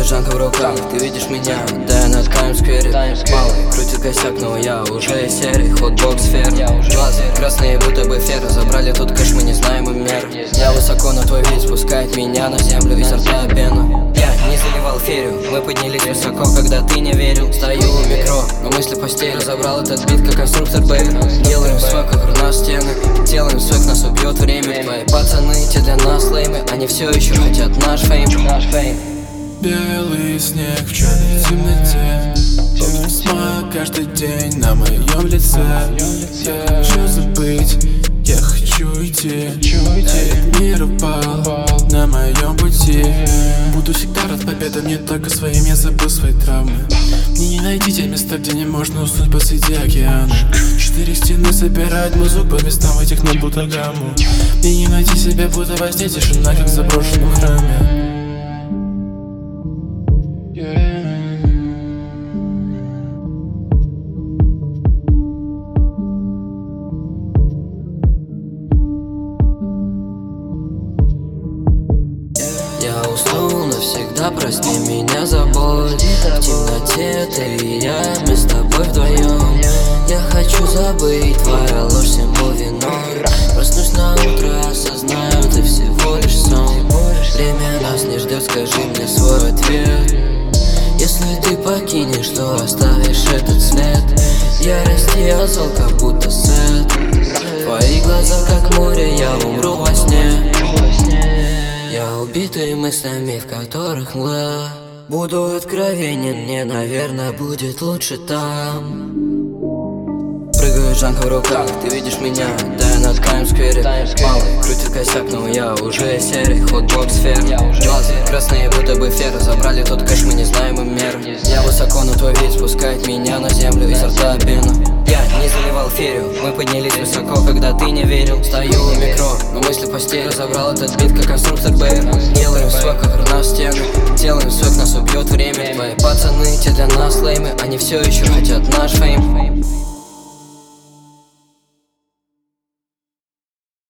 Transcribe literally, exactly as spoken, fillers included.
Жанка в руках, ты видишь меня, да я на Таймс-сквере. Малый крутит косяк, но я уже из серии Хотбокс сфер. Глаза красные, будто бы феры. Забрали тут кэш, мы не знаем им мер. Я высоко, но твой вид спускает меня на землю. Из рта пена. Я не заливал ферю, мы поднялись высоко, когда ты не верил. Стою у микро, но мысли в постели. Разобрал этот бит, как конструктор Б. Делаем свой, как у нас стены. Делаем свой, нас убьет время. Твои пацаны, те для нас леймы. Они все еще хотят наш фейм. Белый снег в черной темноте. Смог каждый день на моем лице. Я хочу забыть, я хочу уйти. Этот мир упал на моем пути. Буду всегда рад победам, не только своим. Я забыл свои травмы. Мне не найти те места, где не можно уснуть посреди океана. Четыре стены собирают музыку по местам в этих нот будто гамму. Мне не найти себя, будто во сне тишина, как в заброшенном храме. Я уснул навсегда, прости меня за боль. В темноте ты и я, мы с тобой вдвоем. Я хочу забыть, твоя ложь символ виной. Проснусь на утро, осознаю, ты всего лишь сон. Время нас не ждет, скажи мне свой ответ. Если ты покинешь, то оставишь этот след. Ярости я зол, как будто сет. Твои глаза как море, я умру во сне. Я убитый мыслями, в которых мгла. Буду откровенен, мне, наверное, будет лучше там. Прыгаю, Жанка в руках, ты видишь меня, да я на Таймс-сквере. Малый крутит косяк, но я уже из серии Хотбокс сфер. Глаза красные, будто бы феры. Забрали тот кэш, мы не знаем им мер. Я высоко, но твой вид спускает меня на землю. Из рта пена. Я не заливал ферю, мы поднялись высоко, когда ты не верил. Стою у микро, но мысли в постели. Разобрал этот бит, как конструктор Б. Делаем свой, как у нас стены. Делаем свой, нас убьет время. Твои пацаны, те для нас леймы. Они все еще хотят наш фейм.